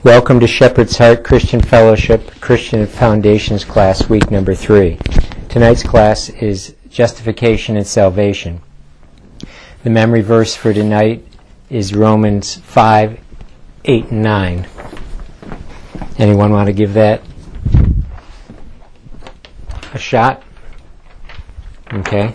Welcome to Shepherd's Heart Christian Fellowship Christian Foundations class, week number 3. Tonight's class is Justification and Salvation. The memory verse for tonight is Romans 5, 8, and 9. Anyone want to give that a shot? Okay.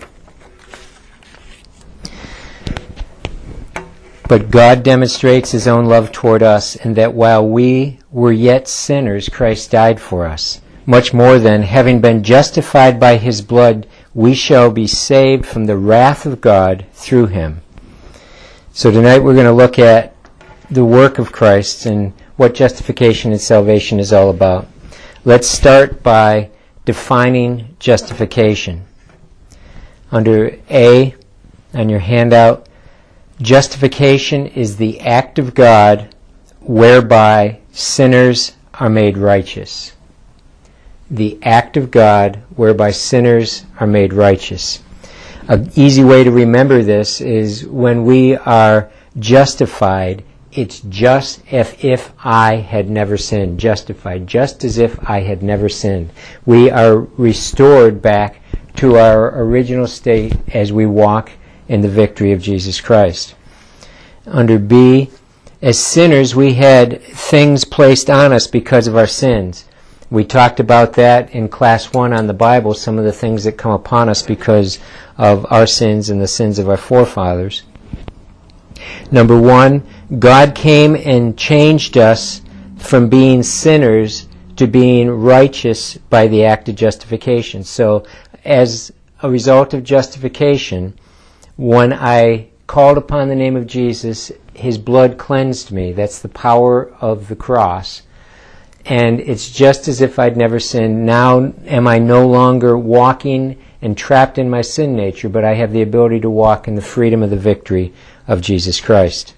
But God demonstrates His own love toward us, in that while we were yet sinners, Christ died for us. Much more than, having been justified by His blood, we shall be saved from the wrath of God through Him. So tonight we're going to look at the work of Christ and what justification and salvation is all about. Let's start by defining justification. Under A on your handout, justification is the act of God whereby sinners are made righteous. The act of God whereby sinners are made righteous. An easy way to remember this is when we are justified, it's just as if I had never sinned. Justified, just as if I had never sinned. We are restored back to our original state as we walk in the victory of Jesus Christ. Under B, as sinners, we had things placed on us because of our sins. We talked about that in class 1 on the Bible, some of the things that come upon us because of our sins and the sins of our forefathers. Number 1, God came and changed us from being sinners to being righteous by the act of justification. So, as a result of justification, when I called upon the name of Jesus, His blood cleansed me. That's the power of the cross. And it's just as if I'd never sinned. Now am I no longer walking and trapped in my sin nature, but I have the ability to walk in the freedom of the victory of Jesus Christ.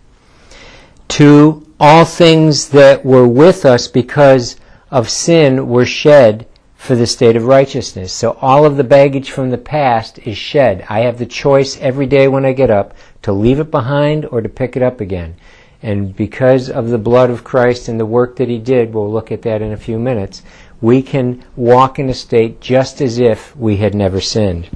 2, all things that were with us because of sin were shed for the state of righteousness. So all of the baggage from the past is shed. I have the choice every day when I get up to leave it behind or to pick it up again. And because of the blood of Christ and the work that He did, we'll look at that in a few minutes, we can walk in a state just as if we had never sinned.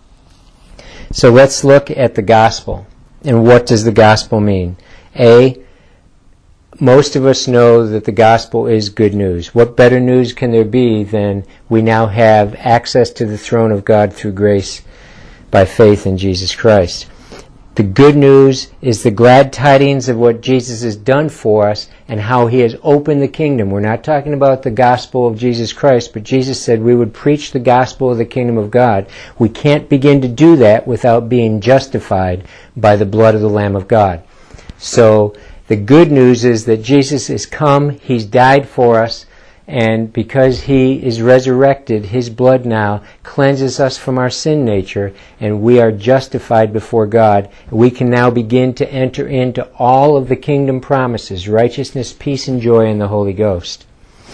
So let's look at the gospel. And what does the gospel mean? A, most of us know that the gospel is good news. What better news can there be than we now have access to the throne of God through grace by faith in Jesus Christ? The good news is the glad tidings of what Jesus has done for us and how He has opened the kingdom. We're not talking about the gospel of Jesus Christ, but Jesus said we would preach the gospel of the kingdom of God. We can't begin to do that without being justified by the blood of the Lamb of God. So the good news is that Jesus has come, He's died for us, and because He is resurrected, His blood now cleanses us from our sin nature, and we are justified before God. We can now begin to enter into all of the kingdom promises, righteousness, peace, and joy in the Holy Ghost.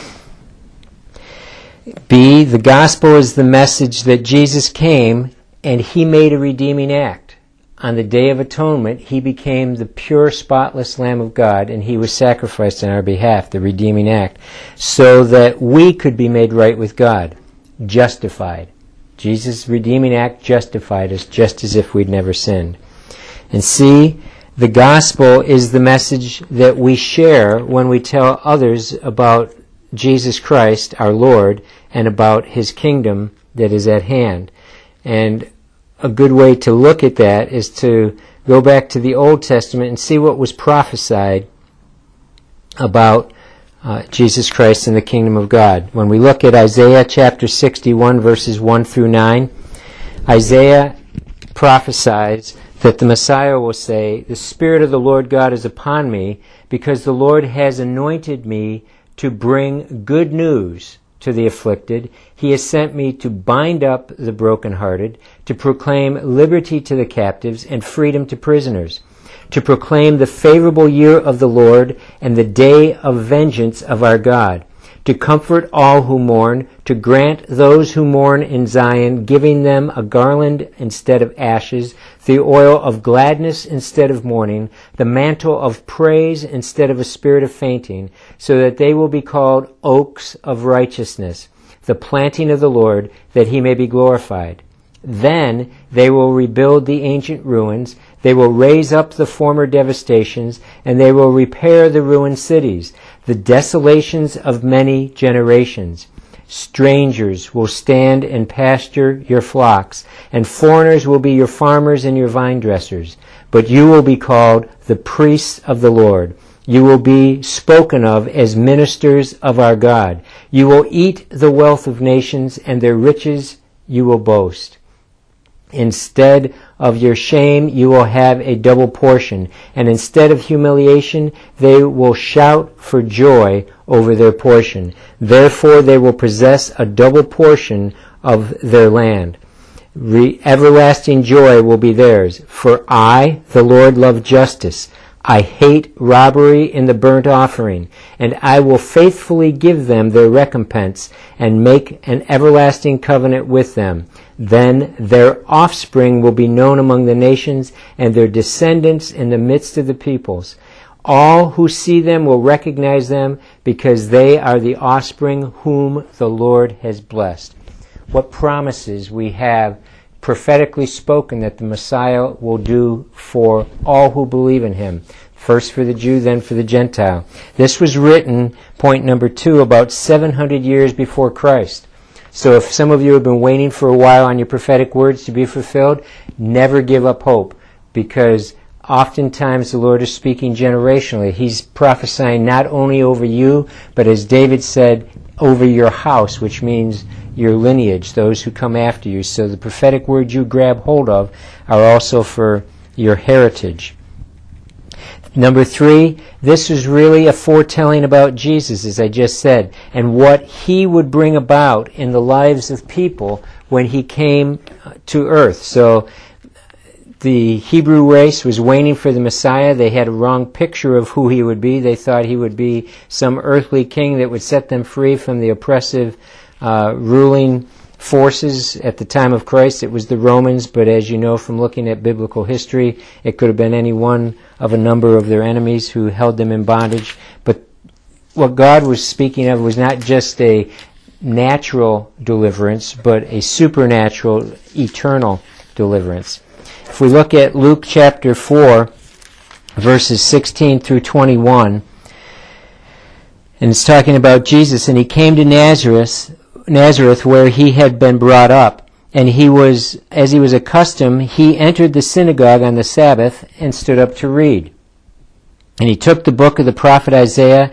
B, the gospel is the message that Jesus came and He made a redeeming act. On the Day of Atonement, He became the pure, spotless Lamb of God, and He was sacrificed on our behalf, the redeeming act, so that we could be made right with God, justified. Jesus' redeeming act justified us just as if we'd never sinned. And C, the gospel is the message that we share when we tell others about Jesus Christ, our Lord, and about His kingdom that is at hand. And a good way to look at that is to go back to the Old Testament and see what was prophesied about Jesus Christ and the kingdom of God. When we look at Isaiah chapter 61, verses 1 through 9, Isaiah prophesies that the Messiah will say, "The Spirit of the Lord God is upon me, because the Lord has anointed me to bring good news to the afflicted. He has sent me to bind up the brokenhearted, to proclaim liberty to the captives and freedom to prisoners, to proclaim the favorable year of the Lord and the day of vengeance of our God, to comfort all who mourn, to grant those who mourn in Zion, giving them a garland instead of ashes, the oil of gladness instead of mourning, the mantle of praise instead of a spirit of fainting, so that they will be called oaks of righteousness, the planting of the Lord, that he may be glorified. Then they will rebuild the ancient ruins, they will raise up the former devastations, and they will repair the ruined cities, the desolations of many generations. Strangers will stand and pasture your flocks, and foreigners will be your farmers and your vine dressers. But you will be called the priests of the Lord. You will be spoken of as ministers of our God. You will eat the wealth of nations, and their riches you will boast. Instead of your shame, you will have a double portion, and instead of humiliation, they will shout for joy over their portion. Therefore, they will possess a double portion of their land. Everlasting joy will be theirs. For I, the Lord, love justice. I hate robbery in the burnt offering, and I will faithfully give them their recompense and make an everlasting covenant with them. Then their offspring will be known among the nations, and their descendants in the midst of the peoples. All who see them will recognize them, because they are the offspring whom the Lord has blessed. What promises we have prophetically spoken that the Messiah will do for all who believe in him. First for the Jew, then for the Gentile. This was written, point number 2, about 700 years before Christ. So if some of you have been waiting for a while on your prophetic words to be fulfilled, never give up hope, because oftentimes the Lord is speaking generationally. He's prophesying not only over you, but as David said, over your house, which means your lineage, those who come after you. So the prophetic words you grab hold of are also for your heritage. Number 3, this was really a foretelling about Jesus, as I just said, and what he would bring about in the lives of people when he came to earth. So the Hebrew race was waiting for the Messiah. They had a wrong picture of who he would be. They thought he would be some earthly king that would set them free from the oppressive ruling forces at the time of Christ. It was the Romans, but as you know from looking at biblical history, it could have been any one of a number of their enemies who held them in bondage. But what God was speaking of was not just a natural deliverance, but a supernatural, eternal deliverance. If we look at Luke chapter 4, verses 16 through 21, and it's talking about Jesus, and he came to Nazareth where he had been brought up, and as he was accustomed, he entered the synagogue on the Sabbath and stood up to read. And he took the book of the prophet Isaiah,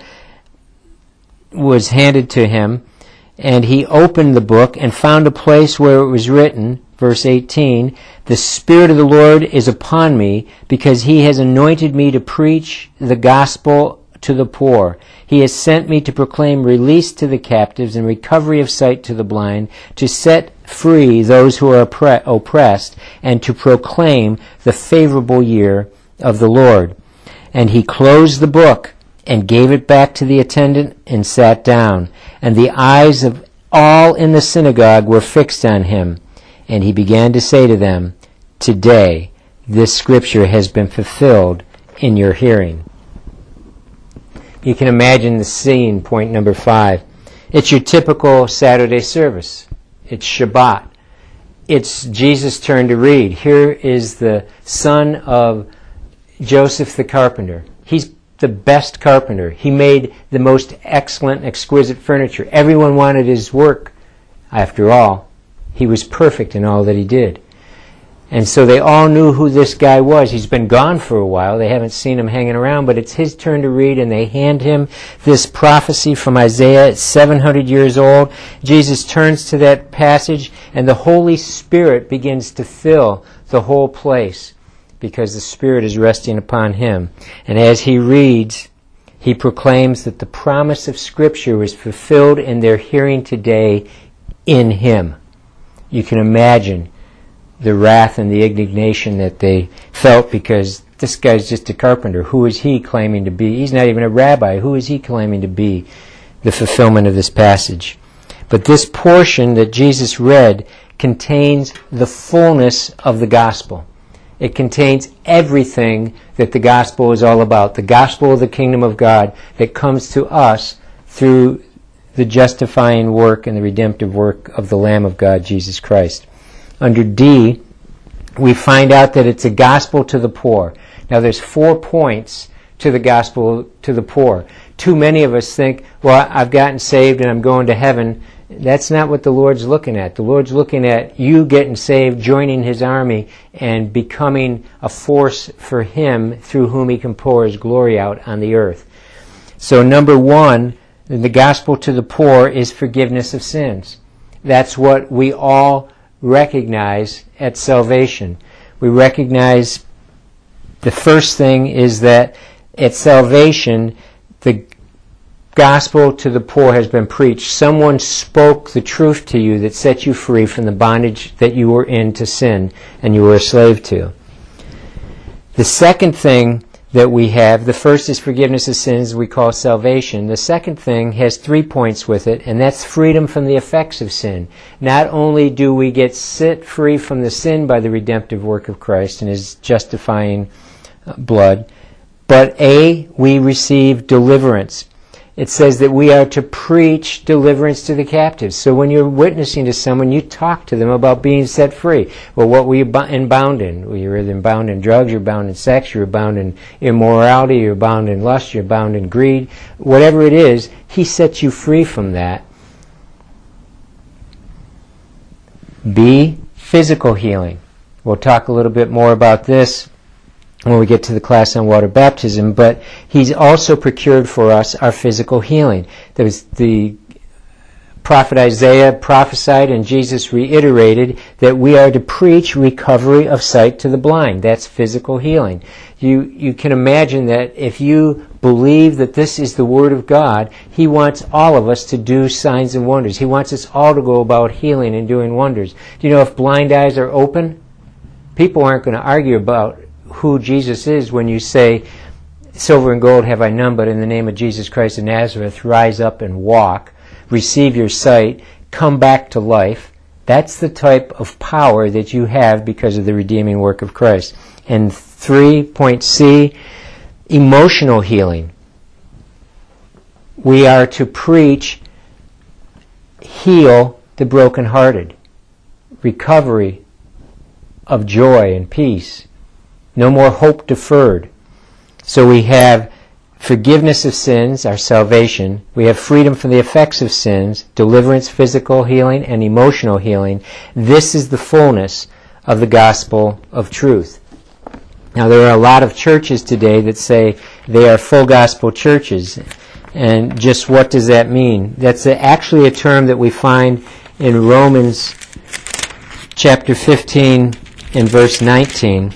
was handed to him, and he opened the book and found a place where it was written, verse 18, "The Spirit of the Lord is upon me, because he has anointed me to preach the gospel to the poor. He has sent me to proclaim release to the captives and recovery of sight to the blind, to set free those who are oppressed, and to proclaim the favorable year of the Lord." And he closed the book and gave it back to the attendant and sat down. And the eyes of all in the synagogue were fixed on him. And he began to say to them, "Today this scripture has been fulfilled in your hearing." You can imagine the scene, point number 5. It's your typical Saturday service. It's Shabbat. It's Jesus' turn to read. Here is the son of Joseph the carpenter. He's the best carpenter. He made the most excellent, exquisite furniture. Everyone wanted his work. After all, he was perfect in all that he did. And so they all knew who this guy was. He's been gone for a while. They haven't seen him hanging around, but it's his turn to read, and they hand him this prophecy from Isaiah. It's 700 years old. Jesus turns to that passage, and the Holy Spirit begins to fill the whole place because the Spirit is resting upon him. And as he reads, he proclaims that the promise of Scripture was fulfilled in their hearing today in him. You can imagine the wrath and the indignation that they felt, because this guy's just a carpenter. Who is he claiming to be? He's not even a rabbi. Who is he claiming to be? the fulfillment of this passage. But this portion that Jesus read contains the fullness of the gospel. It contains everything that the gospel is all about, the gospel of the kingdom of God that comes to us through the justifying work and the redemptive work of the Lamb of God, Jesus Christ. Under D, we find out that it's a gospel to the poor. Now there's 4 points to the gospel to the poor. Too many of us think, well, I've gotten saved and I'm going to heaven. That's not what the Lord's looking at. The Lord's looking at you getting saved, joining His army, and becoming a force for Him through whom He can pour His glory out on the earth. So number 1, the gospel to the poor is forgiveness of sins. That's what we all recognize at salvation. We recognize the first thing is that at salvation, the gospel to the poor has been preached. Someone spoke the truth to you that set you free from the bondage that you were in to sin and you were a slave to. The second thing that we have, the first is forgiveness of sins, we call salvation. The second thing has 3 points with it, and that's freedom from the effects of sin. Not only do we get set free from the sin by the redemptive work of Christ and His justifying blood, but we receive deliverance. It says that we are to preach deliverance to the captives. So when you're witnessing to someone, you talk to them about being set free. Well, what were you bound in? Well, you're either bound in drugs, you're bound in sex, you're bound in immorality, you're bound in lust, you're bound in greed. Whatever it is, He sets you free from that. B, physical healing. We'll talk a little bit more about this when we get to the class on water baptism, but He's also procured for us our physical healing. There was the prophet Isaiah prophesied and Jesus reiterated that we are to preach recovery of sight to the blind. That's physical healing. You can imagine that if you believe that this is the Word of God, He wants all of us to do signs and wonders. He wants us all to go about healing and doing wonders. Do you know if blind eyes are open, people aren't going to argue about who Jesus is when you say, silver and gold have I none, but in the name of Jesus Christ of Nazareth, rise up and walk, receive your sight, come back to life. That's the type of power that you have because of the redeeming work of Christ. And 3.C, emotional healing. We are to preach, heal the brokenhearted, recovery of joy and peace. No more hope deferred. So we have forgiveness of sins, our salvation. We have freedom from the effects of sins, deliverance, physical healing, and emotional healing. This is the fullness of the gospel of truth. Now there are a lot of churches today that say they are full gospel churches. And just what does that mean? That's actually a term that we find in Romans chapter 15 and verse 19.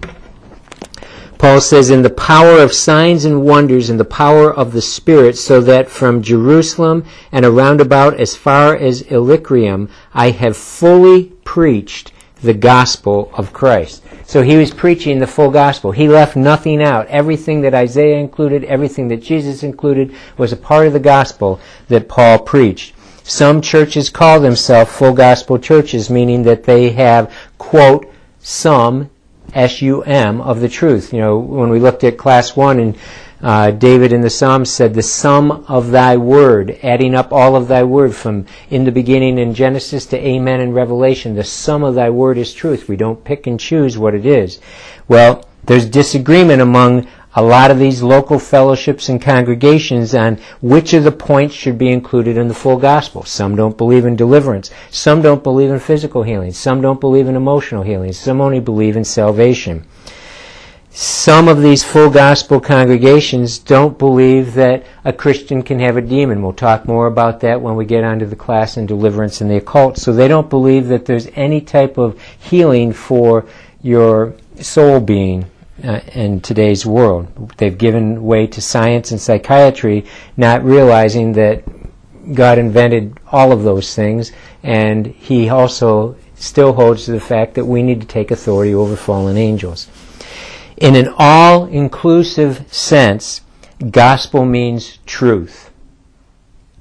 Paul says, in the power of signs and wonders and the power of the Spirit, so that from Jerusalem and around about as far as Illyricum, I have fully preached the gospel of Christ. So he was preaching the full gospel. He left nothing out. Everything that Isaiah included, everything that Jesus included was a part of the gospel that Paul preached. Some churches call themselves full gospel churches, meaning that they have, quote, some S-U-M of the truth. You know, when we looked at class 1 and David in the Psalms said, the sum of thy word, adding up all of thy word from in the beginning in Genesis to amen in Revelation, the sum of thy word is truth. We don't pick and choose what it is. Well, there's disagreement among a lot of these local fellowships and congregations on which of the points should be included in the full gospel. Some don't believe in deliverance. Some don't believe in physical healing. Some don't believe in emotional healing. Some only believe in salvation. Some of these full gospel congregations don't believe that a Christian can have a demon. We'll talk more about that when we get onto the class on deliverance and the occult. So they don't believe that there's any type of healing for your soul being in today's world. They've given way to science and psychiatry, not realizing that God invented all of those things, and He also still holds to the fact that we need to take authority over fallen angels. In an all-inclusive sense, gospel means truth.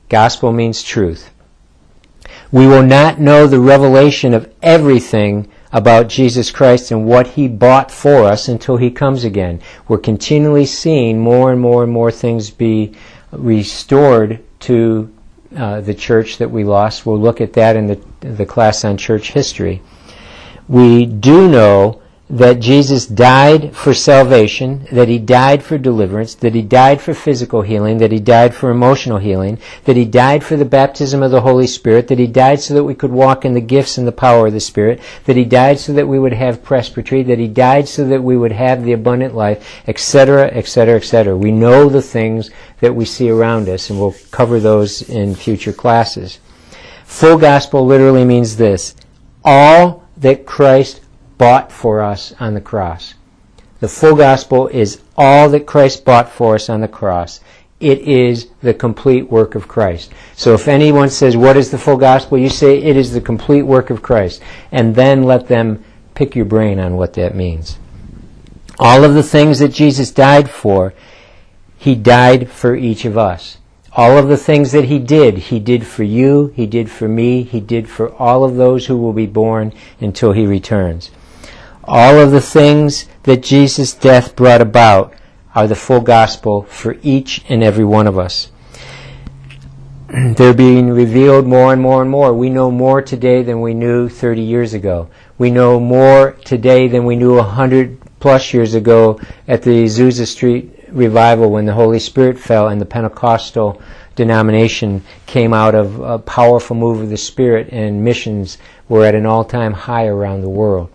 Gospel means truth. We will not know the revelation of everything about Jesus Christ and what He bought for us until He comes again. We're continually seeing more and more and more things be restored to the church that we lost. We'll look at that in the class on church history. We do know that Jesus died for salvation, that He died for deliverance, that He died for physical healing, that He died for emotional healing, that He died for the baptism of the Holy Spirit, that He died so that we could walk in the gifts and the power of the Spirit, that He died so that we would have presbytery, that He died so that we would have the abundant life, etc., etc., etc. We know the things that we see around us, and we'll cover those in future classes. Full gospel literally means this: all that Christ bought for us on the cross. The full gospel is all that Christ bought for us on the cross. It is the complete work of Christ. So if anyone says, what is the full gospel? You say, it is the complete work of Christ. And then let them pick your brain on what that means. All of the things that Jesus died for, He died for each of us. All of the things that He did for you, He did for me, He did for all of those who will be born until He returns. All of the things that Jesus' death brought about are the full gospel for each and every one of us. They're being revealed more and more and more. We know more today than we knew 30 years ago. We know more today than we knew 100 plus years ago at the Azusa Street revival when the Holy Spirit fell and the Pentecostal denomination came out of a powerful move of the Spirit, and missions were at an all-time high around the world.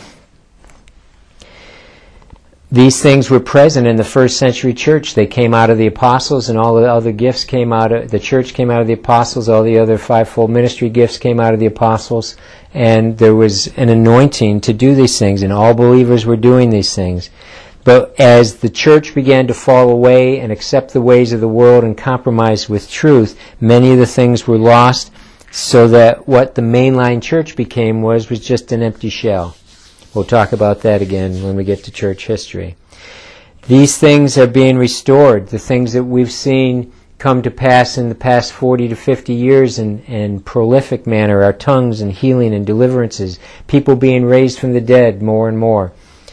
These things were present in the first century church. They came out of the apostles, and all the other gifts came out of the church, came out of the apostles. All the other fivefold ministry gifts came out of the apostles, and there was an anointing to do these things, and all believers were doing these things. But as the church began to fall away and accept the ways of the world and compromise with truth, many of the things were lost, so that what the mainline church became was just an empty shell. We'll talk about that again when we get to church history. These things are being restored. The things that we've seen come to pass in the past 40 to 50 years in prolific manner, our tongues and healing and deliverances, people being raised from the dead more and more.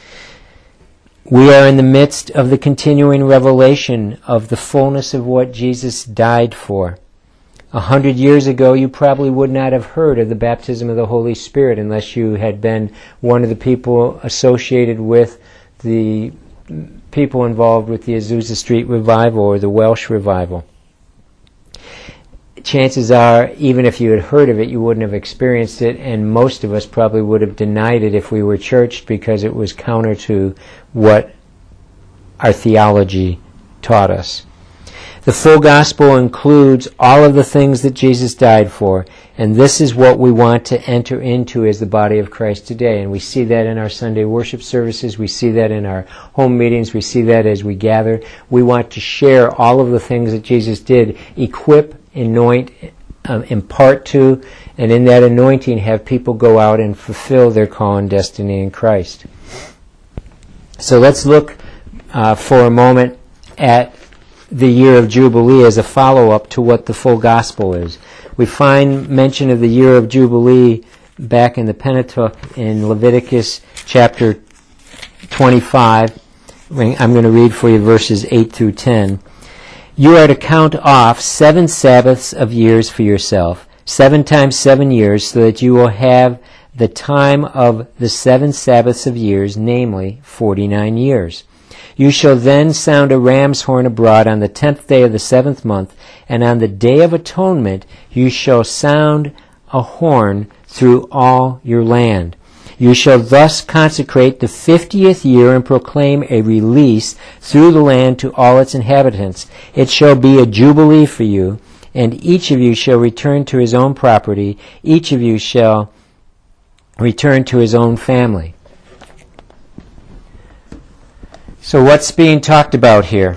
We are in the midst of the continuing revelation of the fullness of what Jesus died for. 100 years ago, you probably would not have heard of the baptism of the Holy Spirit unless you had been one of the people associated with the people involved with the Azusa Street revival or the Welsh revival. Chances are, even if you had heard of it, you wouldn't have experienced it, and most of us probably would have denied it if we were churched because it was counter to what our theology taught us. The full gospel includes all of the things that Jesus died for, and this is what we want to enter into as the body of Christ today. And we see that in our Sunday worship services, we see that in our home meetings, we see that as we gather. We want to share all of the things that Jesus did, equip, anoint, impart to, and in that anointing have people go out and fulfill their call and destiny in Christ. So let's look for a moment at the year of Jubilee as a follow-up to what the full gospel is. We find mention of the year of Jubilee back in the Pentateuch in Leviticus chapter 25. I'm going to read for you verses 8 through 10. You are to count off 7 Sabbaths of years for yourself, 7 times 7 years, so that you will have the time of the 7 Sabbaths of years, namely 49 years. You shall then sound a ram's horn abroad on the 10th day of the 7th month, and on the Day of Atonement you shall sound a horn through all your land. You shall thus consecrate the 50th year and proclaim a release through the land to all its inhabitants. It shall be a jubilee for you, and each of you shall return to his own property. Each of you shall return to his own family. So what's being talked about here?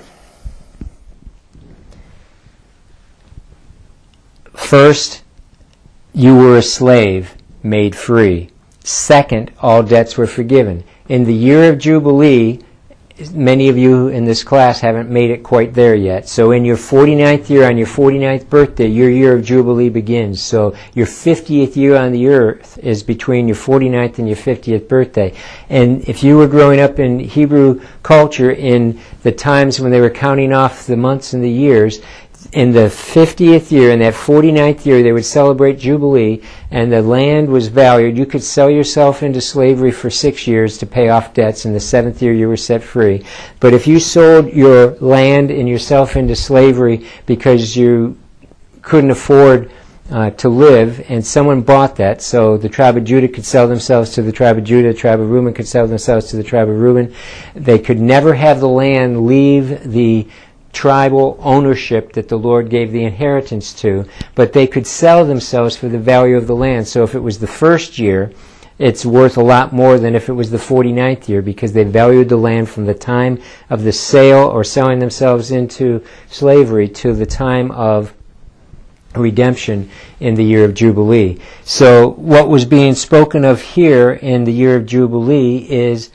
First, you were a slave, made free. Second, all debts were forgiven. In the year of Jubilee, many of you in this class haven't made it quite there yet. So in your 49th year, on your 49th birthday, your year of Jubilee begins. So your 50th year on the earth is between your 49th and your 50th birthday. And if you were growing up in Hebrew culture in the times when they were counting off the months and the years, in the 50th year, in that 49th year, they would celebrate Jubilee, and the land was valued. You could sell yourself into slavery for 6 years to pay off debts. In the 7th year, you were set free. But if you sold your land and yourself into slavery because you couldn't afford to live, and someone bought that, so the tribe of Judah could sell themselves to the tribe of Judah, the tribe of Reuben could sell themselves to the tribe of Reuben, they could never have the land leave the tribal ownership that the Lord gave the inheritance to, but they could sell themselves for the value of the land. So if it was the first year, it's worth a lot more than if it was the 49th year, because they valued the land from the time of the sale or selling themselves into slavery to the time of redemption in the year of Jubilee. So what was being spoken of here in the year of Jubilee is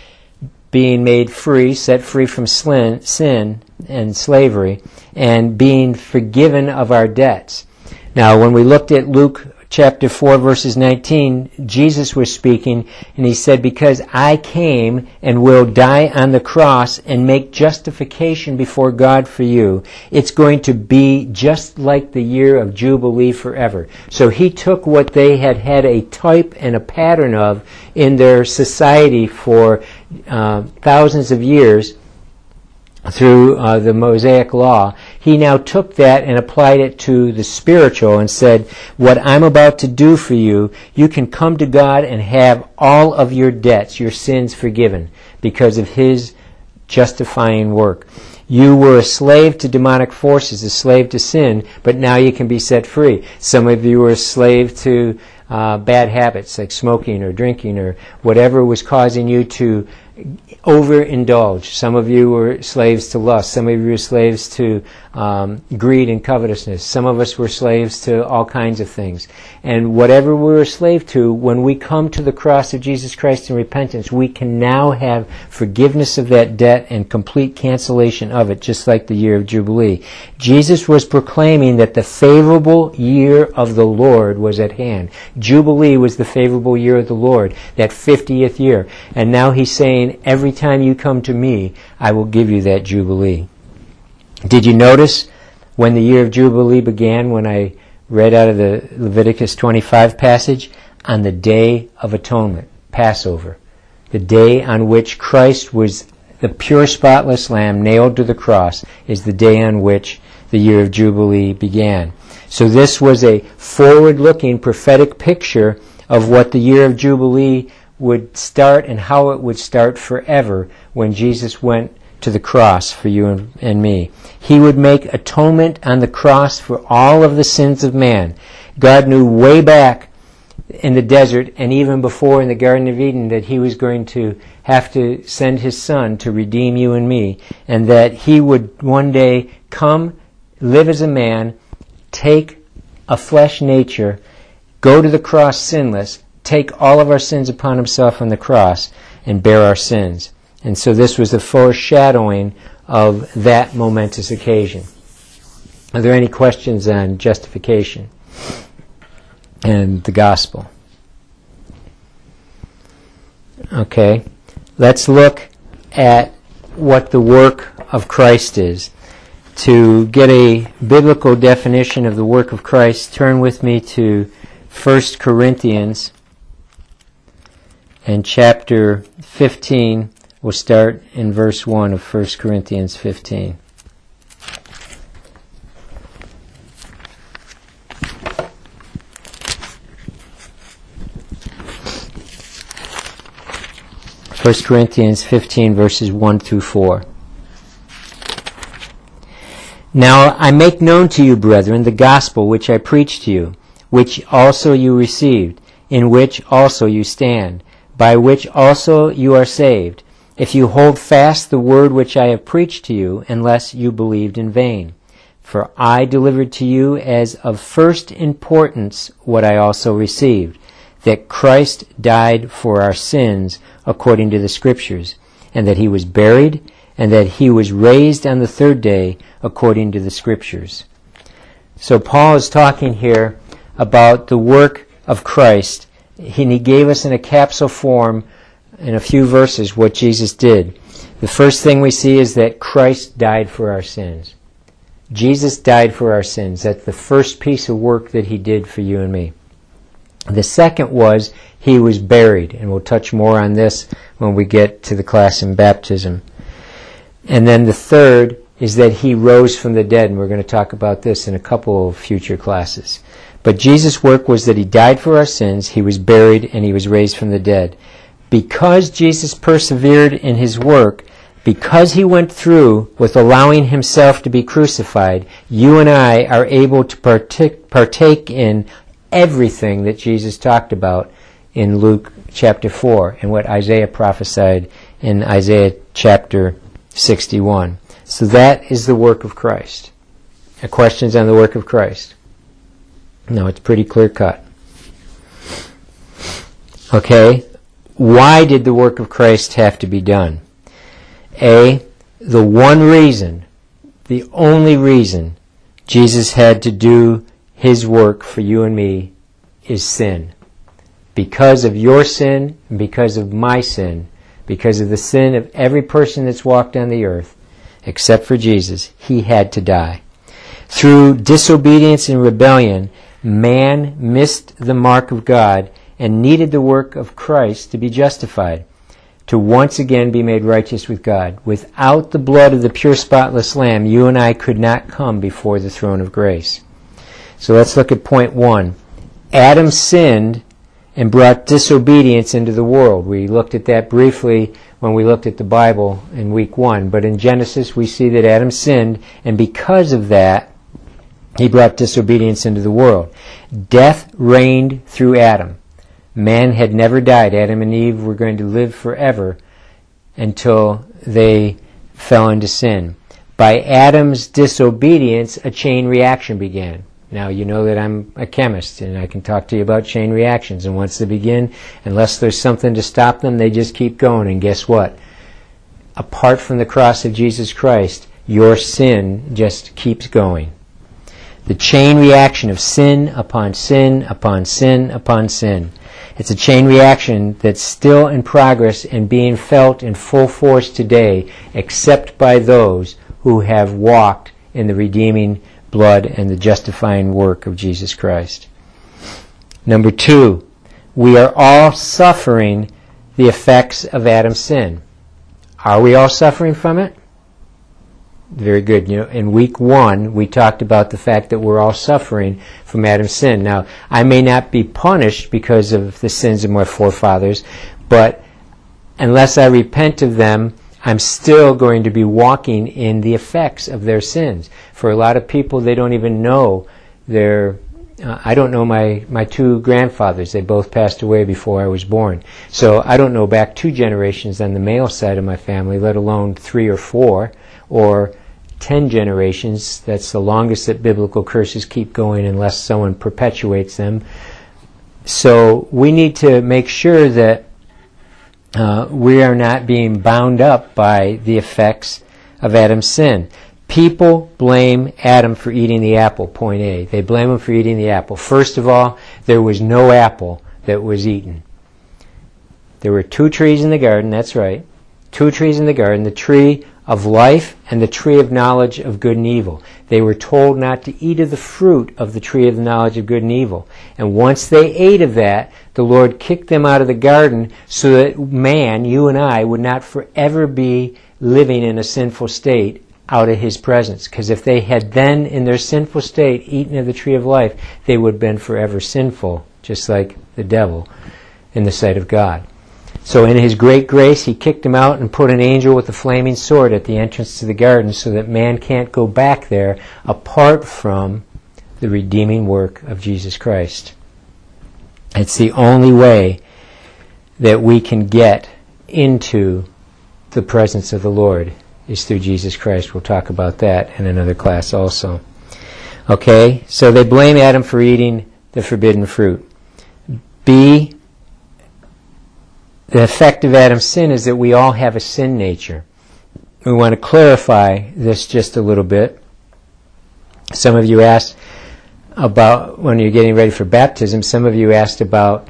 being made free, set free from sin and slavery, and being forgiven of our debts. Now, when we looked at Luke chapter 4, verses 19, Jesus was speaking, and he said, because I came and will die on the cross and make justification before God for you, it's going to be just like the year of Jubilee forever. So he took what they had had a type and a pattern of in their society for thousands of years, through the Mosaic Law. He now took that and applied it to the spiritual and said, what I'm about to do for you, you can come to God and have all of your debts, your sins forgiven because of His justifying work. You were a slave to demonic forces, a slave to sin, but now you can be set free. Some of you were a slave to bad habits like smoking or drinking or whatever was causing you to overindulge. Some of you were slaves to lust. Some of you were slaves to greed and covetousness. Some of us were slaves to all kinds of things. And whatever we were a slave to, when we come to the cross of Jesus Christ in repentance, we can now have forgiveness of that debt and complete cancellation of it, just like the year of Jubilee. Jesus was proclaiming that the favorable year of the Lord was at hand. Jubilee was the favorable year of the Lord, that 50th year. And now He's saying, every time you come to me, I will give you that Jubilee. Did you notice when the year of Jubilee began, when I read out of the Leviticus 25 passage? On the Day of Atonement, Passover, the day on which Christ was the pure spotless lamb nailed to the cross, is the day on which the year of Jubilee began. So this was a forward-looking prophetic picture of what the year of Jubilee would start and how it would start forever when Jesus went to the cross for you and me. He would make atonement on the cross for all of the sins of man. God knew way back in the desert and even before in the Garden of Eden that He was going to have to send His Son to redeem you and me, and that He would one day come, live as a man, take a flesh nature, go to the cross sinless, take all of our sins upon Himself on the cross, and bear our sins. And so this was the foreshadowing of that momentous occasion. Are there any questions on justification and the gospel? Okay, let's look at what the work of Christ is. To get a biblical definition of the work of Christ, turn with me to 1 Corinthians and chapter 15. We'll start in verse 1 of 1 Corinthians 15. First Corinthians 15, verses 1 through 4. Now I make known to you, brethren, the gospel which I preached to you, which also you received, in which also you stand, by which also you are saved, if you hold fast the word which I have preached to you, unless you believed in vain. For I delivered to you as of first importance what I also received, that Christ died for our sins according to the Scriptures, and that he was buried, and that he was raised on the third day according to the Scriptures. So Paul is talking here about the work of Christ. He gave us in a capsule form in a few verses what Jesus did. The first thing we see is that Christ died for our sins. Jesus died for our sins. That's the first piece of work that he did for you and me. The second was he was buried, and we'll touch more on this when we get to the class in baptism. And then the third is that he rose from the dead, and we're going to talk about this in a couple of future classes. But Jesus' work was that he died for our sins, he was buried, and he was raised from the dead. Because Jesus persevered in his work, because he went through with allowing himself to be crucified, you and I are able to partake in everything that Jesus talked about in Luke chapter 4 and what Isaiah prophesied in Isaiah chapter 61. So that is the work of Christ. Questions on the work of Christ? No, it's pretty clear cut. Okay, why did the work of Christ have to be done? The one reason, the only reason Jesus had to do his work for you and me is sin. Because of your sin, and because of my sin, because of the sin of every person that's walked on the earth, except for Jesus, he had to die. Through disobedience and rebellion, man missed the mark of God and needed the work of Christ to be justified, to once again be made righteous with God. Without the blood of the pure spotless Lamb, you and I could not come before the throne of grace. So let's look at point 1. Adam sinned and brought disobedience into the world. We looked at that briefly when we looked at the Bible in week 1. But in Genesis we see that Adam sinned, and because of that, he brought disobedience into the world. Death reigned through Adam. Man had never died. Adam and Eve were going to live forever until they fell into sin. By Adam's disobedience, a chain reaction began. Now, you know that I'm a chemist, and I can talk to you about chain reactions. And once they begin, unless there's something to stop them, they just keep going. And guess what? Apart from the cross of Jesus Christ, your sin just keeps going. The chain reaction of sin upon sin upon sin upon sin. It's a chain reaction that's still in progress and being felt in full force today, except by those who have walked in the redeeming blood and the justifying work of Jesus Christ. Number 2, we are all suffering the effects of Adam's sin. Are we all suffering from it? Very good. You know, in week 1, we talked about the fact that we're all suffering from Adam's sin. Now, I may not be punished because of the sins of my forefathers, but unless I repent of them, I'm still going to be walking in the effects of their sins. For a lot of people, they don't even know their... I don't know my 2 grandfathers. They both passed away before I was born. So I don't know back 2 generations on the male side of my family, let alone 3 or 4, or 10 generations. That's the longest that biblical curses keep going unless someone perpetuates them. So we need to make sure that we are not being bound up by the effects of Adam's sin. People blame Adam for eating the apple, point A. They blame him for eating the apple. First of all, there was no apple that was eaten. There were 2 trees in the garden, that's right. 2 trees in the garden, the tree of life and the tree of knowledge of good and evil. They were told not to eat of the fruit of the tree of the knowledge of good and evil. And once they ate of that, the Lord kicked them out of the garden so that man, you and I, would not forever be living in a sinful state out of his presence. Because if they had then, in their sinful state, eaten of the tree of life, they would have been forever sinful, just like the devil in the sight of God. So in his great grace, he kicked them out and put an angel with a flaming sword at the entrance to the garden so that man can't go back there apart from the redeeming work of Jesus Christ. It's the only way that we can get into the presence of the Lord is through Jesus Christ. We'll talk about that in another class also. Okay, so they blame Adam for eating the forbidden fruit. B, the effect of Adam's sin is that we all have a sin nature. We want to clarify this just a little bit. Some of you asked about, when you're getting ready for baptism, some of you asked about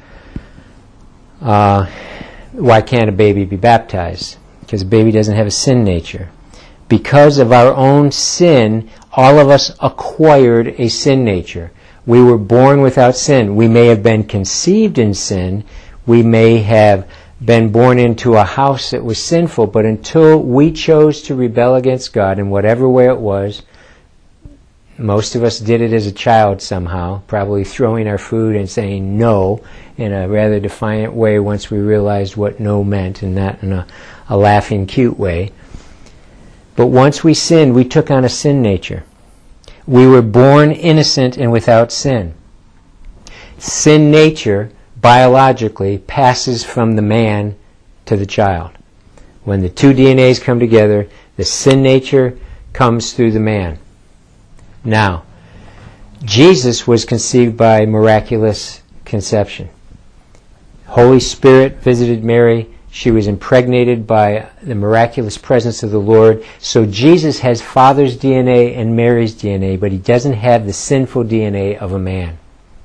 why can't a baby be baptized? Because a baby doesn't have a sin nature. Because of our own sin, all of us acquired a sin nature. We were born without sin. We may have been conceived in sin. We may have been born into a house that was sinful, but until we chose to rebel against God in whatever way it was, most of us did it as a child somehow, probably throwing our food and saying no in a rather defiant way once we realized what no meant, and not in a laughing, cute way. But once we sinned, we took on a sin nature. We were born innocent and without sin. Sin nature, biologically, passes from the man to the child. When the two DNAs come together, the sin nature comes through the man. Now, Jesus was conceived by miraculous conception. Holy Spirit visited Mary. She was impregnated by the miraculous presence of the Lord. So Jesus has Father's DNA and Mary's DNA, but he doesn't have the sinful DNA of a man.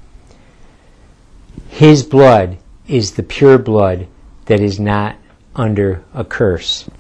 His blood is the pure blood that is not under a curse.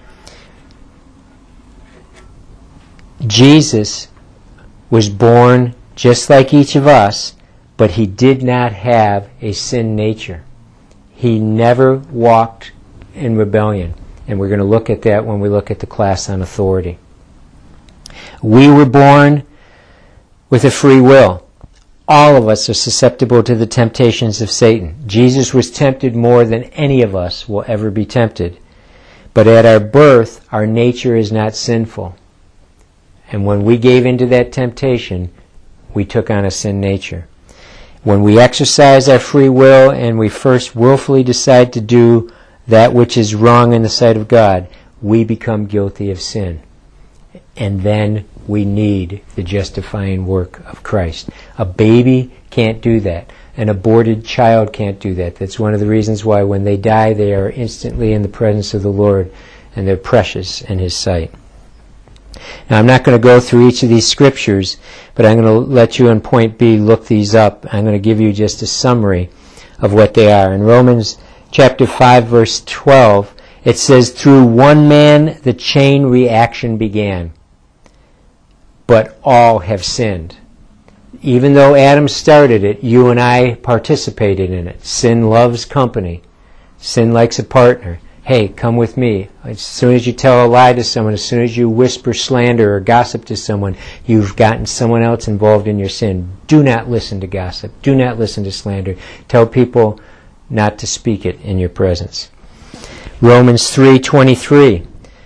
Jesus was born just like each of us, but he did not have a sin nature. He never walked in rebellion. And we're going to look at that when we look at the class on authority. We were born with a free will. All of us are susceptible to the temptations of Satan. Jesus was tempted more than any of us will ever be tempted. But at our birth, our nature is not sinful. And when we gave into that temptation, we took on a sin nature. When we exercise our free will and we first willfully decide to do that which is wrong in the sight of God, we become guilty of sin. And then we need the justifying work of Christ. A baby can't do that. An aborted child can't do that. That's one of the reasons why when they die, they are instantly in the presence of the Lord, and they're precious in His sight. Now, I'm not going to go through each of these scriptures, but I'm going to let you in point B look these up. I'm going to give you just a summary of what they are. In Romans chapter 5, verse 12, it says, "Through one man the chain reaction began, but all have sinned." Even though Adam started it, you and I participated in it. Sin loves company. Sin likes a partner. Hey, come with me. As soon as you tell a lie to someone, as soon as you whisper slander or gossip to someone, you've gotten someone else involved in your sin. Do not listen to gossip. Do not listen to slander. Tell people not to speak it in your presence. Romans 3:23.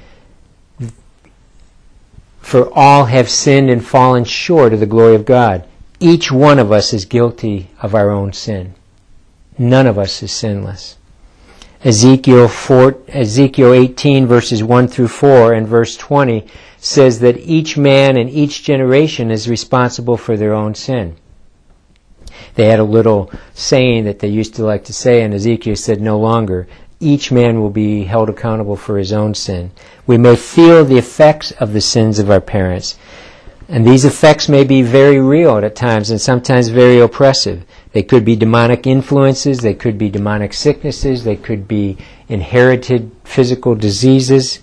"For all have sinned and fallen short of the glory of God." Each one of us is guilty of our own sin. None of us is sinless. Ezekiel 18 verses 1 through 4 and verse 20 says that each man and each generation is responsible for their own sin. They had a little saying that they used to like to say, and Ezekiel said no longer. Each man will be held accountable for his own sin. We may feel the effects of the sins of our parents, and these effects may be very real at times and sometimes very oppressive. They could be demonic influences, they could be demonic sicknesses, they could be inherited physical diseases.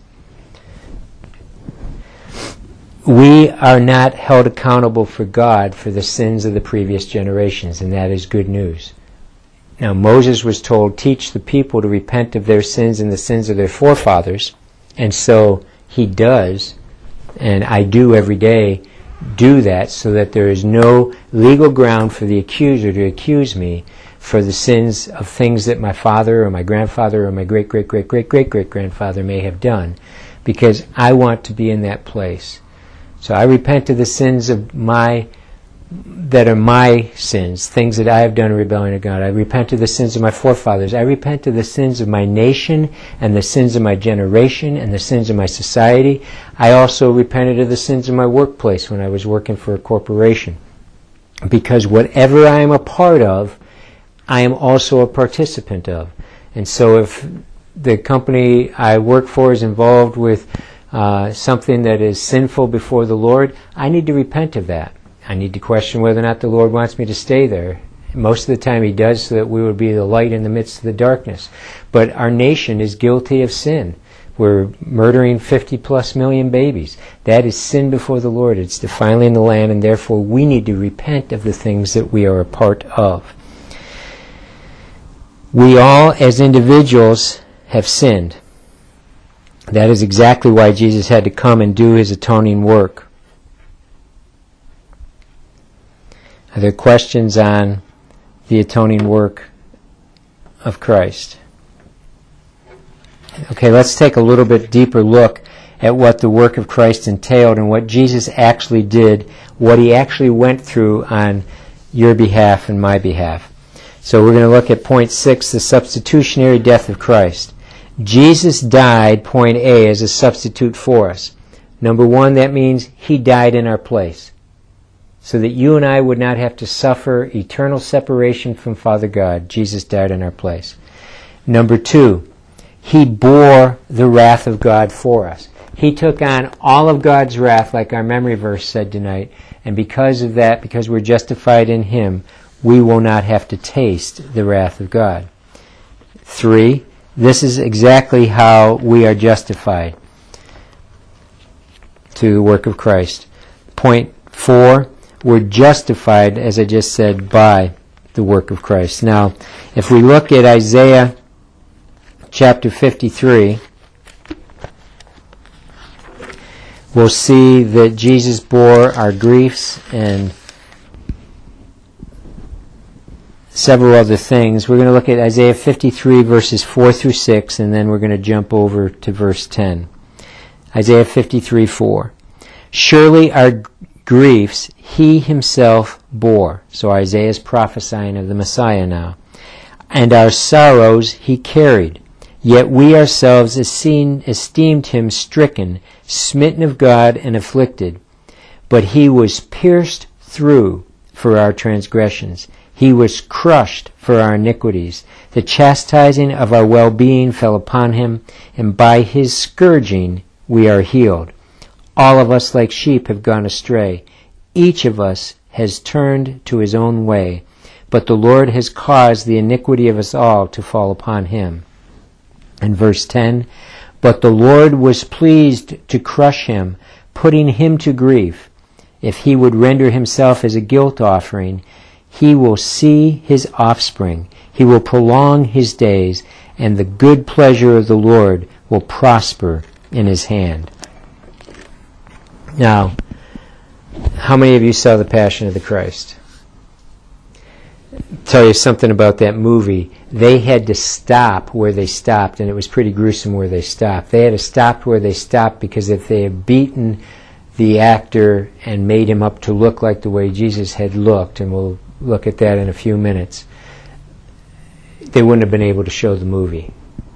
We are not held accountable for God for the sins of the previous generations, and that is good news. Now, Moses was told, teach the people to repent of their sins and the sins of their forefathers, and so he does, and I do every day, do that so that there is no legal ground for the accuser to accuse me for the sins of things that my father or my grandfather or my great-great-great-great-great-great-grandfather may have done, because I want to be in that place. So I repent of the sins of that are my sins, things that I have done in rebellion to God. I repent of the sins of my forefathers. I repent of the sins of my nation and the sins of my generation and the sins of my society. I also repented of the sins of my workplace when I was working for a corporation. Because whatever I am a part of, I am also a participant of. And so if the company I work for is involved with something that is sinful before the Lord, I need to repent of that. I need to question whether or not the Lord wants me to stay there. Most of the time He does, so that we would be the light in the midst of the darkness. But our nation is guilty of sin. We're murdering 50+ million babies. That is sin before the Lord. It's defiling the land, and therefore we need to repent of the things that we are a part of. We all, as individuals, have sinned. That is exactly why Jesus had to come and do His atoning work. Are there questions on the atoning work of Christ? Okay, let's take a little bit deeper look at what the work of Christ entailed and what Jesus actually did, what He actually went through on your behalf and my behalf. So we're going to look at point 6, the substitutionary death of Christ. Jesus died, point A, as a substitute for us. Number 1, that means He died in our place, so that you and I would not have to suffer eternal separation from Father God. Jesus died in our place. Number 2, He bore the wrath of God for us. He took on all of God's wrath, like our memory verse said tonight, and because of that, because we're justified in Him, we will not have to taste the wrath of God. 3, this is exactly how we are justified to the work of Christ. Point 4, we're justified, as I just said, by the work of Christ. Now, if we look at Isaiah chapter 53, we'll see that Jesus bore our griefs and several other things. We're going to look at Isaiah 53 verses 4 through 6, and then we're going to jump over to verse 10. Isaiah 53:4. Surely our griefs He Himself bore. So Isaiah is prophesying of the Messiah now. And our sorrows He carried. Yet we ourselves esteemed Him stricken, smitten of God, and afflicted. But He was pierced through for our transgressions. He was crushed for our iniquities. The chastising of our well-being fell upon Him, and by His scourging we are healed. All of us like sheep have gone astray. Each of us has turned to his own way, but the Lord has caused the iniquity of us all to fall upon Him. And verse 10, but the Lord was pleased to crush him, putting him to grief. If He would render Himself as a guilt offering, He will see His offspring. He will prolong His days, and the good pleasure of the Lord will prosper in His hand. Now, how many of you saw The Passion of the Christ? Tell you something about that movie. They had to stop where they stopped, and it was pretty gruesome where they stopped. They had to stop where they stopped because if they had beaten the actor and made him up to look like the way Jesus had looked, and we'll look at that in a few minutes, they wouldn't have been able to show the movie.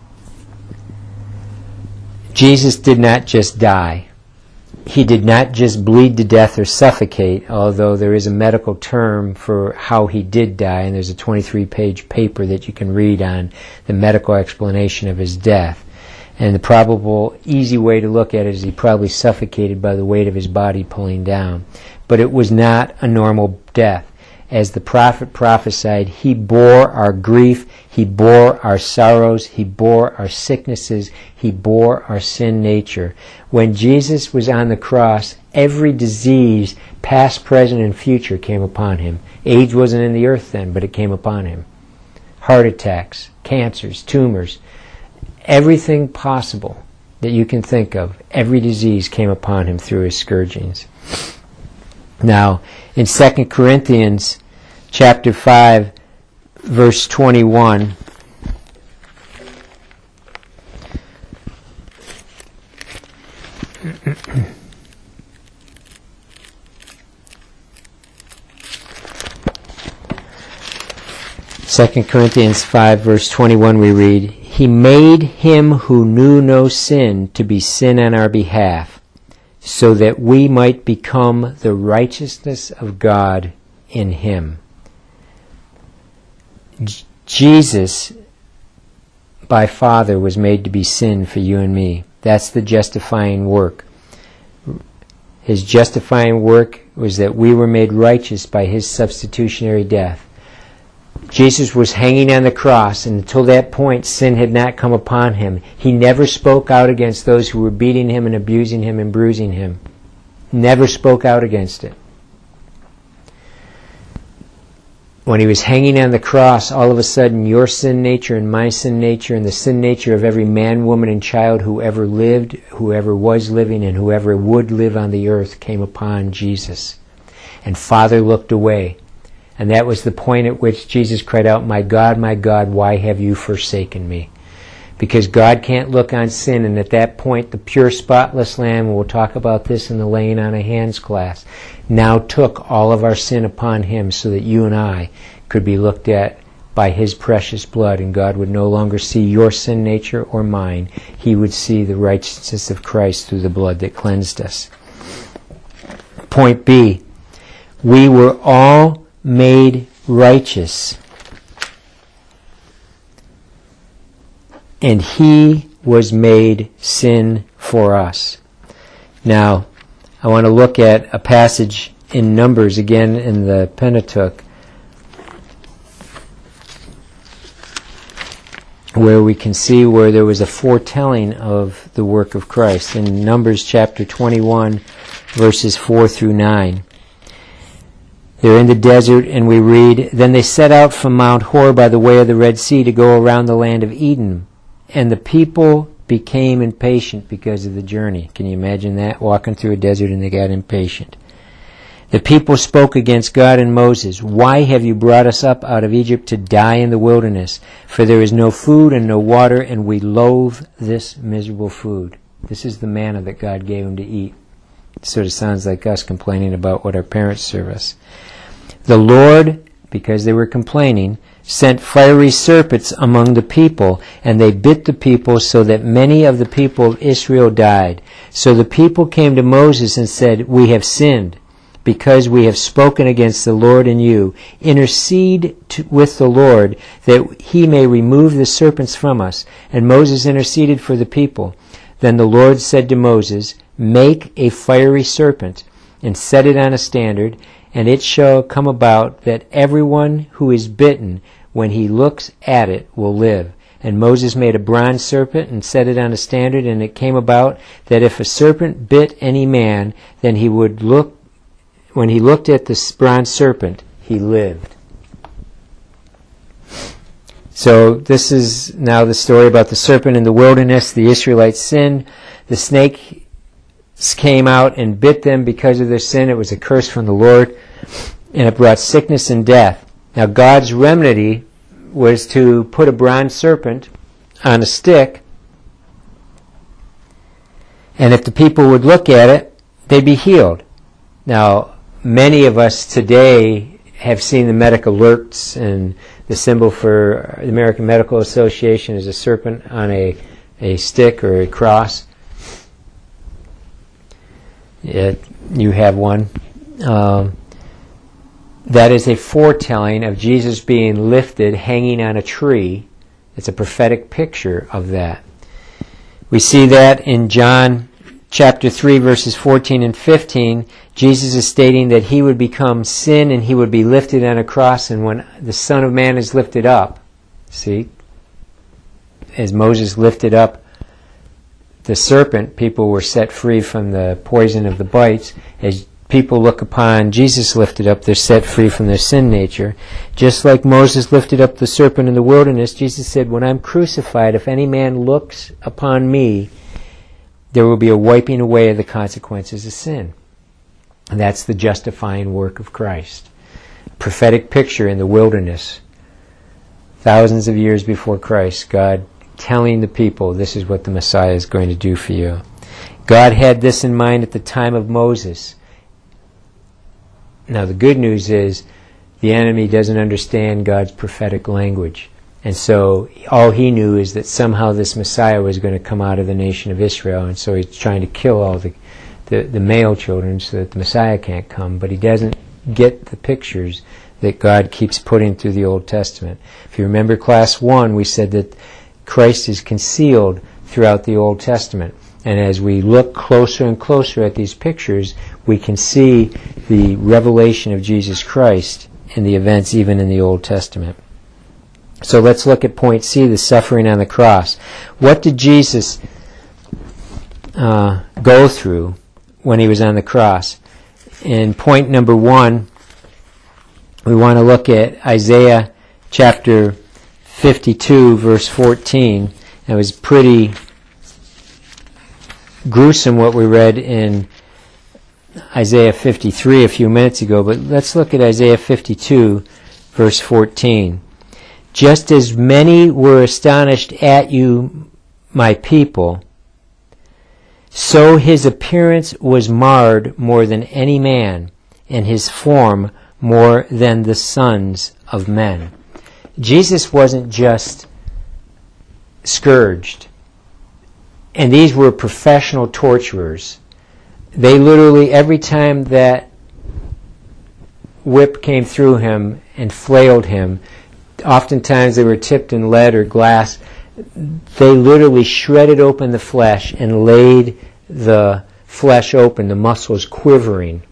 Jesus did not just die. He did not just bleed to death or suffocate, although there is a medical term for how He did die, and there's a 23-page paper that you can read on the medical explanation of His death. And the probable easy way to look at it is He probably suffocated by the weight of His body pulling down. But it was not a normal death. As the prophet prophesied, He bore our grief, He bore our sorrows, He bore our sicknesses, He bore our sin nature. When Jesus was on the cross, every disease, past, present, and future, came upon Him. AIDS wasn't in the earth then, but it came upon Him. Heart attacks, cancers, tumors, everything possible that you can think of, every disease came upon Him through His scourgings. Now, in 2 Corinthians chapter 5, verse 21, Second Corinthians 5, verse 21, we read, He made Him who knew no sin to be sin on our behalf, so that we might become the righteousness of God in Him. Jesus by Father was made to be sin for you and me. That's the justifying work. His justifying work was that we were made righteous by His substitutionary death. Jesus was hanging on the cross, and until that point, sin had not come upon Him. He never spoke out against those who were beating Him and abusing Him and bruising Him. Never spoke out against it. When He was hanging on the cross, all of a sudden your sin nature and my sin nature and the sin nature of every man, woman, and child who ever lived, whoever was living, and whoever would live on the earth came upon Jesus. And Father looked away. And that was the point at which Jesus cried out, my God, why have you forsaken me? Because God can't look on sin, and at that point the pure, spotless Lamb, and we'll talk about this in the laying on of hands class, now took all of our sin upon Him so that you and I could be looked at by His precious blood, and God would no longer see your sin nature or mine. He would see the righteousness of Christ through the blood that cleansed us. Point B, we were all made righteous, and He was made sin for us. Now, I want to look at a passage in Numbers, again in the Pentateuch, where we can see where there was a foretelling of the work of Christ. In Numbers chapter 21, verses 4 through 9. They're in the desert, and we read, Then they set out from Mount Hor by the way of the Red Sea to go around the land of Edom. And the people became impatient because of the journey. Can you imagine that? Walking through a desert and they got impatient. The people spoke against God and Moses. Why have you brought us up out of Egypt to die in the wilderness? For there is no food and no water, and we loathe this miserable food. This is the manna that God gave them to eat. It sort of sounds like us complaining about what our parents serve us. The Lord, because they were complaining, sent fiery serpents among the people, and they bit the people so that many of the people of Israel died. So the people came to Moses and said, We have sinned, because we have spoken against the Lord and you. Intercede with the Lord, that He may remove the serpents from us. And Moses interceded for the people. Then the Lord said to Moses, Make a fiery serpent, and set it on a standard, and it shall come about that everyone who is bitten, when he looks at it, will live. And Moses made a bronze serpent and set it on a standard, and it came about that if a serpent bit any man, then he would look, when he looked at the bronze serpent, he lived. So this is now the story about the serpent in the wilderness. The Israelites sinned. The snake came out and bit them because of their sin. It was a curse from the Lord, and it brought sickness and death. Now God's remedy was to put a bronze serpent on a stick, and if the people would look at it, they'd be healed. Now, many of us today have seen the medical alerts, and the symbol for the American Medical Association is a serpent on a stick or a cross. You have one. That is a foretelling of Jesus being lifted, hanging on a tree. It's a prophetic picture of that. We see that in John chapter 3, verses 14 and 15. Jesus is stating that He would become sin and He would be lifted on a cross, and when the Son of Man is lifted up, see, as Moses lifted up the serpent, people were set free from the poison of the bites. As people look upon Jesus lifted up, they're set free from their sin nature. Just like Moses lifted up the serpent in the wilderness, Jesus said, when I'm crucified, if any man looks upon me, there will be a wiping away of the consequences of sin. And that's the justifying work of Christ. A prophetic picture in the wilderness. Thousands of years before Christ, God telling the people, this is what the Messiah is going to do for you. God had this in mind at the time of Moses. Now the good news is the enemy doesn't understand God's prophetic language. And so all he knew is that somehow this Messiah was going to come out of the nation of Israel, and so he's trying to kill all the male children so that the Messiah can't come. But he doesn't get the pictures that God keeps putting through the Old Testament. If you remember class 1, we said that Christ is concealed throughout the Old Testament. And as we look closer and closer at these pictures, we can see the revelation of Jesus Christ in the events even in the Old Testament. So let's look at point C, the suffering on the cross. What did Jesus go through when he was on the cross? In point number 1, we want to look at Isaiah chapter 52, verse 14. It was pretty gruesome what we read in Isaiah 53 a few minutes ago, but let's look at Isaiah 52, verse 14. Just as many were astonished at you, my people, so his appearance was marred more than any man, and his form more than the sons of men. Jesus wasn't just scourged. And these were professional torturers. They literally, every time that whip came through him and flailed him, oftentimes they were tipped in lead or glass, they literally shredded open the flesh and laid the flesh open, the muscles quivering.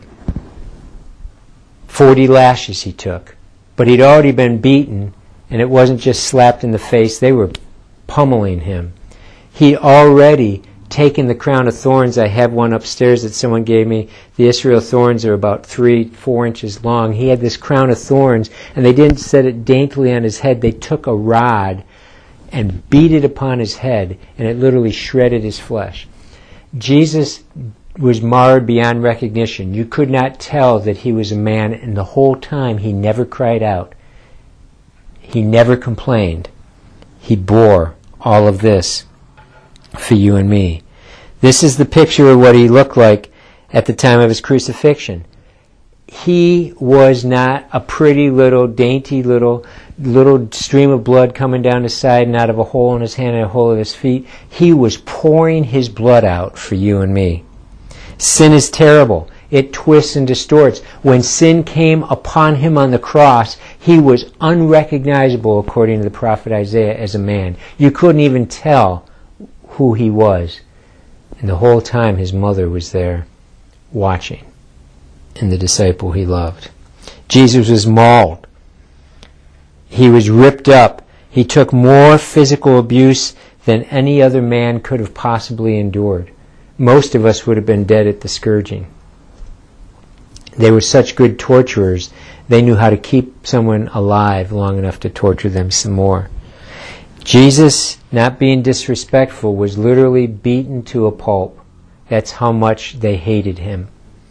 40 lashes he took. But he'd already been beaten, and it wasn't just slapped in the face, they were pummeling him. He'd already taken the crown of thorns. I have one upstairs that someone gave me. The Israel thorns are about 3-4 inches long. He had this crown of thorns, and they didn't set it daintily on his head. They took a rod and beat it upon his head, and it literally shredded his flesh. Jesus was marred beyond recognition. You could not tell that he was a man, and the whole time he never cried out. He never complained. He bore all of this for you and me. This is the picture of what he looked like at the time of his crucifixion. He was not a pretty little, dainty little stream of blood coming down his side and out of a hole in his hand and a hole in his feet. He was pouring his blood out for you and me. Sin is terrible. It twists and distorts. When sin came upon him on the cross, he was unrecognizable, according to the prophet Isaiah, as a man. You couldn't even tell who he was. And the whole time his mother was there watching, and the disciple he loved. Jesus was mauled. He was ripped up. He took more physical abuse than any other man could have possibly endured. Most of us would have been dead at the scourging. They were such good torturers, they knew how to keep someone alive long enough to torture them some more. Jesus, not being disrespectful, was literally beaten to a pulp. That's how much they hated him.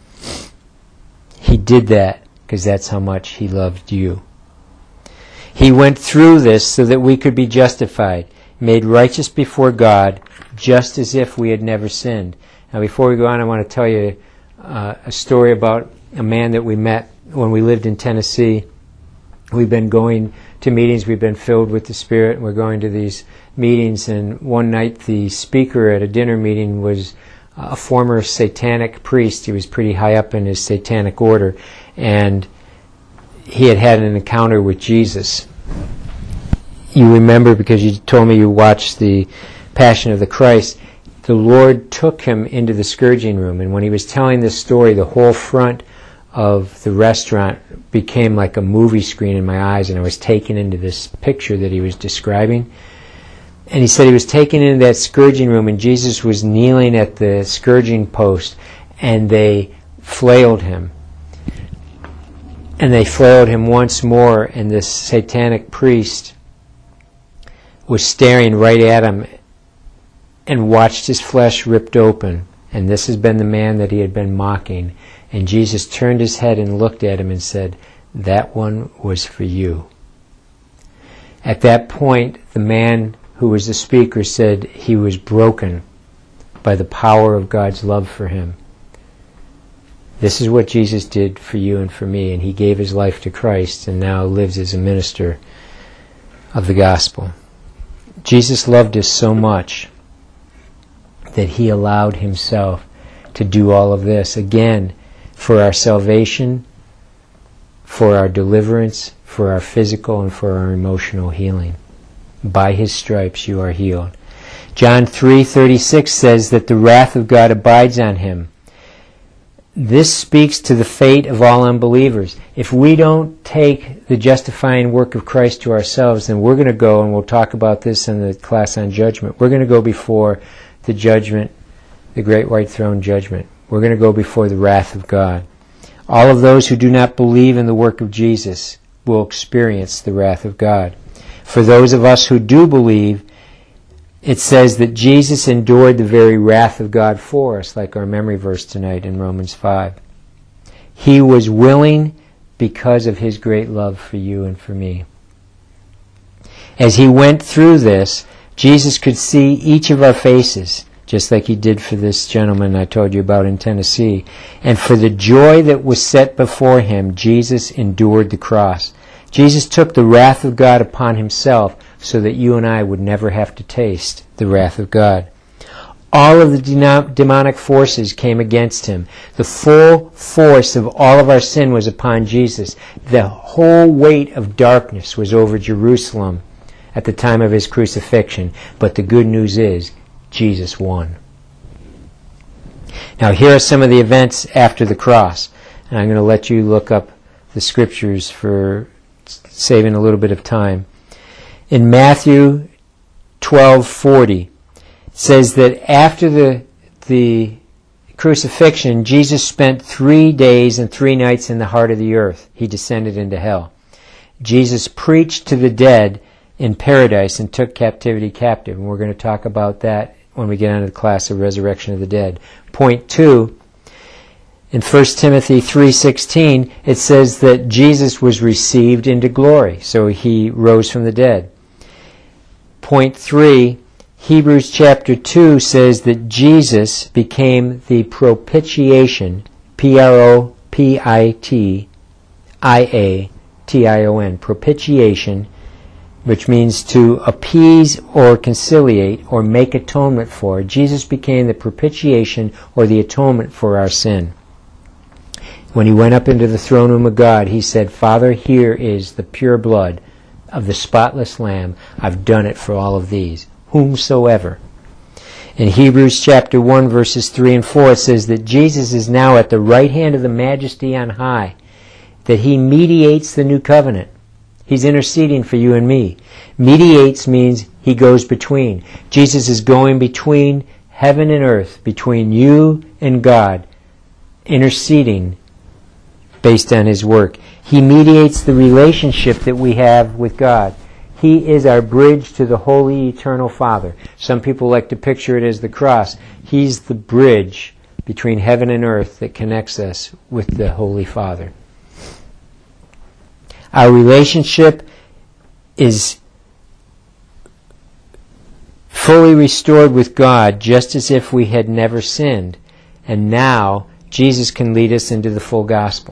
He did that because that's how much he loved you. He went through this so that we could be justified, made righteous before God, just as if we had never sinned. Now before we go on, I want to tell you a story about a man that we met when we lived in Tennessee. We've been going to meetings, we've been filled with the Spirit, and we're going to these meetings, and one night the speaker at a dinner meeting was a former satanic priest. He was pretty high up in his satanic order, and he had had an encounter with Jesus. You remember, because you told me you watched the Passion of the Christ, the Lord took him into the scourging room, and when he was telling this story, the whole front of the restaurant became like a movie screen in my eyes, and I was taken into this picture that he was describing. And he said he was taken into that scourging room, and Jesus was kneeling at the scourging post, and they flailed him. And they flailed him once more, and this satanic priest was staring right at him and watched his flesh ripped open. And this has been the man that he had been mocking. And Jesus turned his head and looked at him and said, "That one was for you." At that point, the man who was the speaker said he was broken by the power of God's love for him. This is what Jesus did for you and for me, and he gave his life to Christ and now lives as a minister of the gospel. Jesus loved us so much that he allowed himself to do all of this, again, for our salvation, for our deliverance, for our physical and for our emotional healing. By his stripes you are healed. John 3:36 says that the wrath of God abides on him. This speaks to the fate of all unbelievers. If we don't take the justifying work of Christ to ourselves, then we're going to go, and we'll talk about this in the class on judgment, we're going to go before the judgment, the great white throne judgment. We're going to go before the wrath of God. All of those who do not believe in the work of Jesus will experience the wrath of God. For those of us who do believe, it says that Jesus endured the very wrath of God for us, like our memory verse tonight in Romans 5. He was willing because of his great love for you and for me. As he went through this, Jesus could see each of our faces, just like he did for this gentleman I told you about in Tennessee. And for the joy that was set before him, Jesus endured the cross. Jesus took the wrath of God upon himself so that you and I would never have to taste the wrath of God. All of the demonic forces came against him. The full force of all of our sin was upon Jesus. The whole weight of darkness was over Jerusalem at the time of his crucifixion. But the good news is, Jesus won. Now here are some of the events after the cross. And I'm going to let you look up the scriptures for saving a little bit of time. In Matthew 12:40, it says that after the crucifixion, Jesus spent 3 days and 3 nights in the heart of the earth. He descended into hell. Jesus preached to the dead in paradise and took captivity captive. And we're going to talk about that when we get into the class of resurrection of the dead. Point 2, in 1 Timothy 3:16, it says that Jesus was received into glory. So he rose from the dead. Point 3, Hebrews chapter 2 says that Jesus became the propitiation, Propitiation, propitiation, which means to appease or conciliate or make atonement for. Jesus became the propitiation or the atonement for our sin. When he went up into the throne room of God, he said, Father, here is the pure blood of the spotless Lamb. I've done it for all of these, whomsoever. In Hebrews chapter 1, verses 3 and 4, it says that Jesus is now at the right hand of the Majesty on high, that he mediates the new covenant. He's interceding for you and me. Mediates means he goes between. Jesus is going between heaven and earth, between you and God, interceding based on his work. He mediates the relationship that we have with God. He is our bridge to the holy, eternal Father. Some people like to picture it as the cross. He's the bridge between heaven and earth that connects us with the Holy Father. Our relationship is fully restored with God, just as if we had never sinned. And now, Jesus can lead us into the full gospel.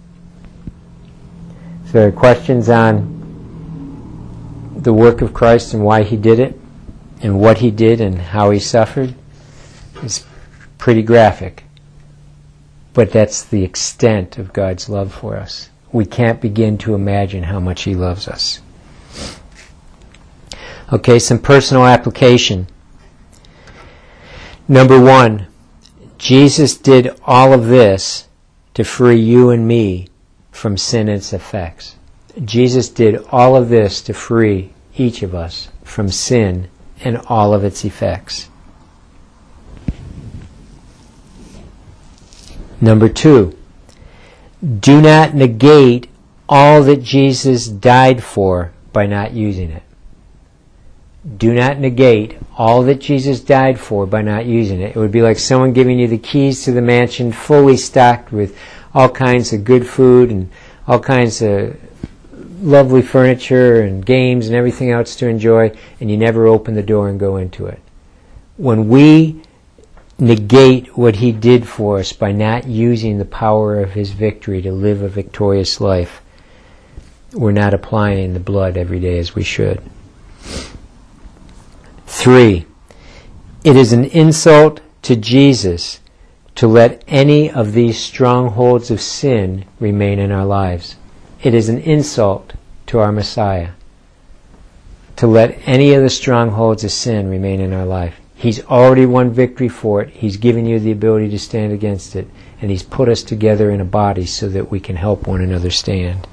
So there are questions on the work of Christ and why he did it, and what he did and how he suffered. It's pretty graphic. But that's the extent of God's love for us. We can't begin to imagine how much he loves us. Okay, some personal application. Number 1, Jesus did all of this to free you and me from sin and its effects. Jesus did all of this to free each of us from sin and all of its effects. Number 2, do not negate all that Jesus died for by not using it. Do not negate all that Jesus died for by not using it. It would be like someone giving you the keys to the mansion fully stocked with all kinds of good food and all kinds of lovely furniture and games and everything else to enjoy, and you never open the door and go into it. When we negate what he did for us by not using the power of his victory to live a victorious life, we're not applying the blood every day as we should. 3, it is an insult to Jesus to let any of these strongholds of sin remain in our lives. It is an insult to our Messiah. to let any of the strongholds of sin remain in our life. He's already won victory for it. He's given you the ability to stand against it. And He's put us together in a body so that we can help one another stand.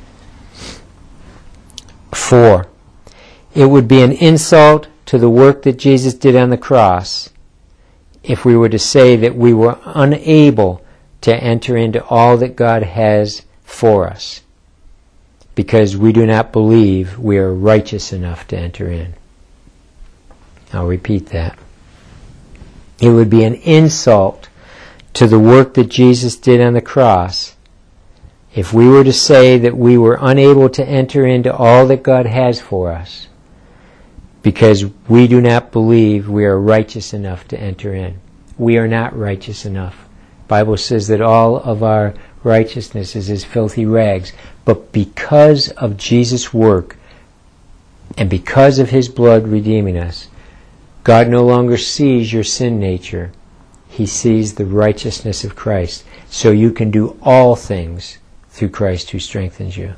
4. It would be an insult to the work that Jesus did on the cross if we were to say that we were unable to enter into all that God has for us, because we do not believe we are righteous enough to enter in. I'll repeat that. It would be an insult to the work that Jesus did on the cross if we were to say that we were unable to enter into all that God has for us because we do not believe we are righteous enough to enter in. We are not righteous enough. The Bible says that all of our righteousness is as filthy rags. But because of Jesus' work and because of His blood redeeming us, God no longer sees your sin nature. He sees the righteousness of Christ. So you can do all things through Christ who strengthens you.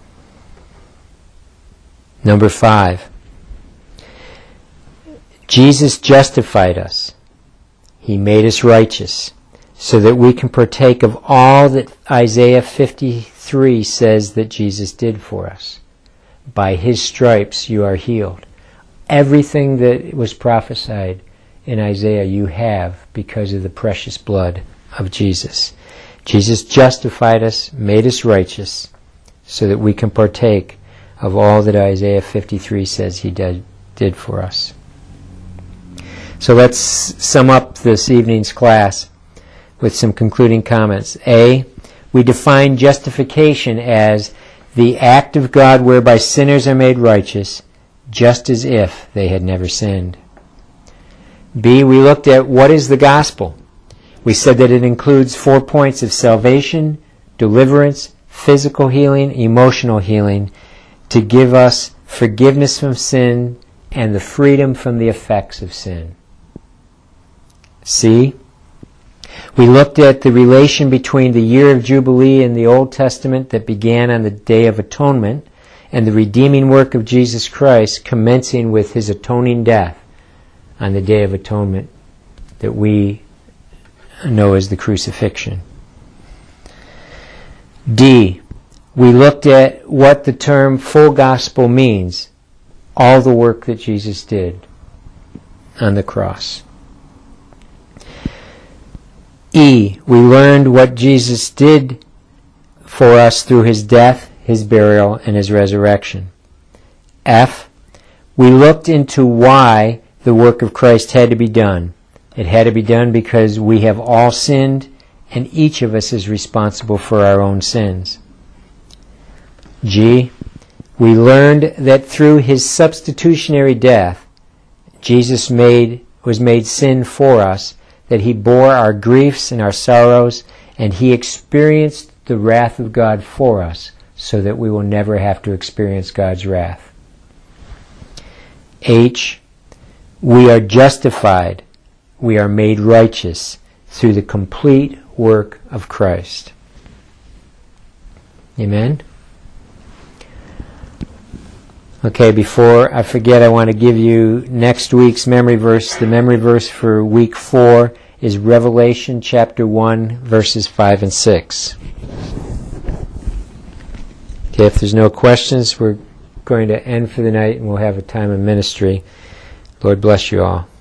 Number 5. Jesus justified us. He made us righteous so that we can partake of all that Isaiah 53 says that Jesus did for us. By His stripes you are healed. Everything that was prophesied in Isaiah you have because of the precious blood of Jesus. Jesus justified us, made us righteous, so that we can partake of all that Isaiah 53 says He did for us. So let's sum up this evening's class with some concluding comments. A, we define justification as the act of God whereby sinners are made righteous, just as if they had never sinned. B, we looked at what is the gospel. We said that it includes 4 points of salvation, deliverance, physical healing, emotional healing, to give us forgiveness from sin and the freedom from the effects of sin. C, we looked at the relation between the year of Jubilee in the Old Testament that began on the Day of Atonement and the redeeming work of Jesus Christ commencing with His atoning death on the Day of Atonement that we know as the crucifixion. D, we looked at what the term full gospel means, all the work that Jesus did on the cross. E, we learned what Jesus did for us through His death, His burial, and His resurrection. F, we looked into why the work of Christ had to be done. It had to be done because we have all sinned, and each of us is responsible for our own sins. G, we learned that through His substitutionary death, Jesus was made sin for us, that He bore our griefs and our sorrows, and He experienced the wrath of God for us, so that we will never have to experience God's wrath. H, we are justified, we are made righteous through the complete work of Christ. Amen? Okay, before I forget, I want to give you next week's memory verse. The memory verse for week 4 is Revelation chapter 1, verses 5 and 6. Okay, if there's no questions, we're going to end for the night and we'll have a time of ministry. Lord bless you all.